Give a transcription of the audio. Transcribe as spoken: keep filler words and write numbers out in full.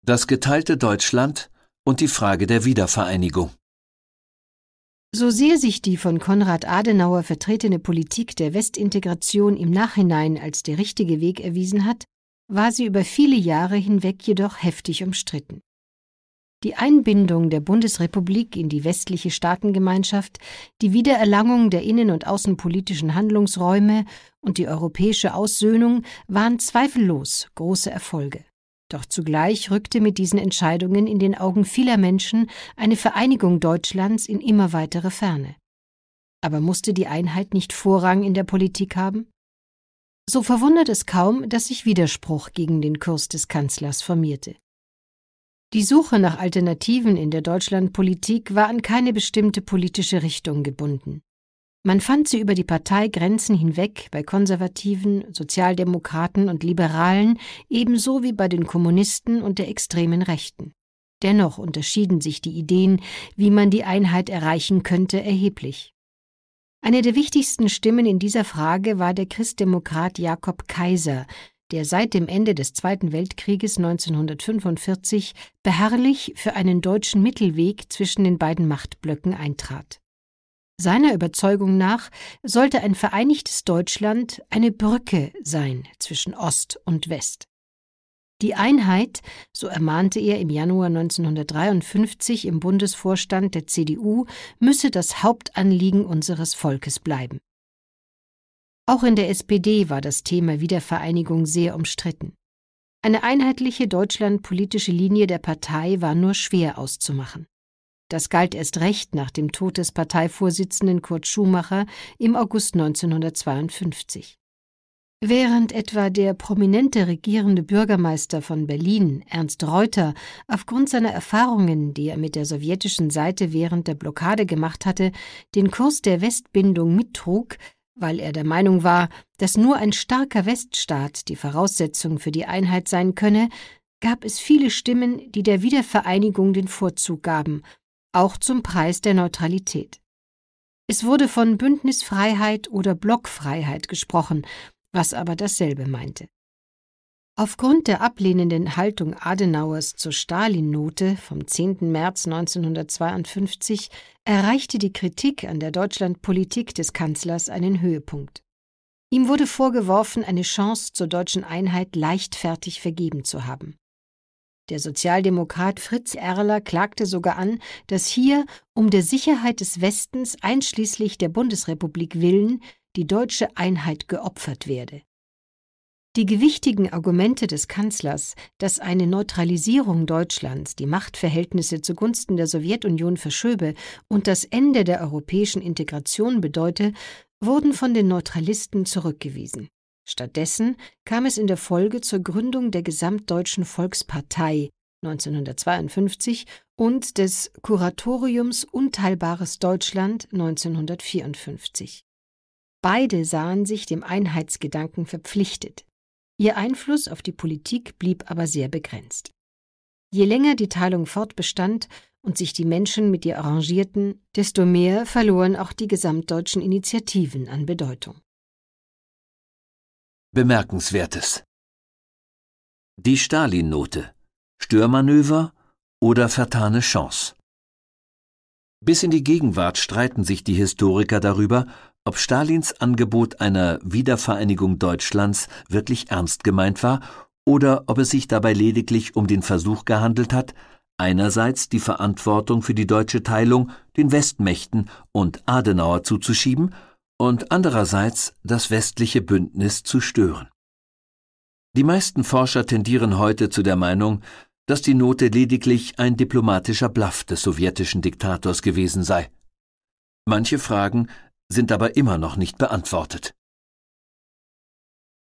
Das geteilte Deutschland und die Frage der Wiedervereinigung. So sehr sich die von Konrad Adenauer vertretene Politik der Westintegration im Nachhinein als der richtige Weg erwiesen hat, war sie über viele Jahre hinweg jedoch heftig umstritten. Die Einbindung der Bundesrepublik in die westliche Staatengemeinschaft, die Wiedererlangung der innen- und außenpolitischen Handlungsräume und die europäische Aussöhnung waren zweifellos große Erfolge. Doch zugleich rückte mit diesen Entscheidungen in den Augen vieler Menschen eine Vereinigung Deutschlands in immer weitere Ferne. Aber musste die Einheit nicht Vorrang in der Politik haben? So verwundert es kaum, dass sich Widerspruch gegen den Kurs des Kanzlers formierte. Die Suche nach Alternativen in der Deutschlandpolitik war an keine bestimmte politische Richtung gebunden. Man fand sie über die Parteigrenzen hinweg bei Konservativen, Sozialdemokraten und Liberalen, ebenso wie bei den Kommunisten und der extremen Rechten. Dennoch unterschieden sich die Ideen, wie man die Einheit erreichen könnte, erheblich. Eine der wichtigsten Stimmen in dieser Frage war der Christdemokrat Jakob Kaiser, der seit dem Ende des Zweiten Weltkrieges neunzehnhundertfünfundvierzig beharrlich für einen deutschen Mittelweg zwischen den beiden Machtblöcken eintrat. Seiner Überzeugung nach sollte ein vereinigtes Deutschland eine Brücke sein zwischen Ost und West. Die Einheit, so ermahnte er im Januar neunzehnhundertdreiundfünfzig im Bundesvorstand der C D U, müsse das Hauptanliegen unseres Volkes bleiben. Auch in der S P D war das Thema Wiedervereinigung sehr umstritten. Eine einheitliche deutschlandpolitische Linie der Partei war nur schwer auszumachen. Das galt erst recht nach dem Tod des Parteivorsitzenden Kurt Schumacher im August neunzehnhundertzweiundfünfzig. Während etwa der prominente regierende Bürgermeister von Berlin, Ernst Reuter, aufgrund seiner Erfahrungen, die er mit der sowjetischen Seite während der Blockade gemacht hatte, den Kurs der Westbindung mittrug, weil er der Meinung war, dass nur ein starker Weststaat die Voraussetzung für die Einheit sein könne, gab es viele Stimmen, die der Wiedervereinigung den Vorzug gaben, auch zum Preis der Neutralität. Es wurde von Bündnisfreiheit oder Blockfreiheit gesprochen, was aber dasselbe meinte. Aufgrund der ablehnenden Haltung Adenauers zur Stalin-Note vom zehnten März neunzehnhundertzweiundfünfzig erreichte die Kritik an der Deutschlandpolitik des Kanzlers einen Höhepunkt. Ihm wurde vorgeworfen, eine Chance zur deutschen Einheit leichtfertig vergeben zu haben. Der Sozialdemokrat Fritz Erler klagte sogar an, dass hier um der Sicherheit des Westens einschließlich der Bundesrepublik willen die deutsche Einheit geopfert werde. Die gewichtigen Argumente des Kanzlers, dass eine Neutralisierung Deutschlands die Machtverhältnisse zugunsten der Sowjetunion verschöbe und das Ende der europäischen Integration bedeute, wurden von den Neutralisten zurückgewiesen. Stattdessen kam es in der Folge zur Gründung der Gesamtdeutschen Volkspartei neunzehnhundertzweiundfünfzig und des Kuratoriums Unteilbares Deutschland neunzehnhundertvierundfünfzig. Beide sahen sich dem Einheitsgedanken verpflichtet. Ihr Einfluss auf die Politik blieb aber sehr begrenzt. Je länger die Teilung fortbestand und sich die Menschen mit ihr arrangierten, desto mehr verloren auch die gesamtdeutschen Initiativen an Bedeutung. Bemerkenswertes. Die Stalin-Note. Störmanöver oder vertane Chance. Bis in die Gegenwart streiten sich die Historiker darüber, ob Stalins Angebot einer Wiedervereinigung Deutschlands wirklich ernst gemeint war oder ob es sich dabei lediglich um den Versuch gehandelt hat, einerseits die Verantwortung für die deutsche Teilung den Westmächten und Adenauer zuzuschieben und andererseits das westliche Bündnis zu stören. Die meisten Forscher tendieren heute zu der Meinung, dass die Note lediglich ein diplomatischer Bluff des sowjetischen Diktators gewesen sei. Manche Fragen sind aber immer noch nicht beantwortet.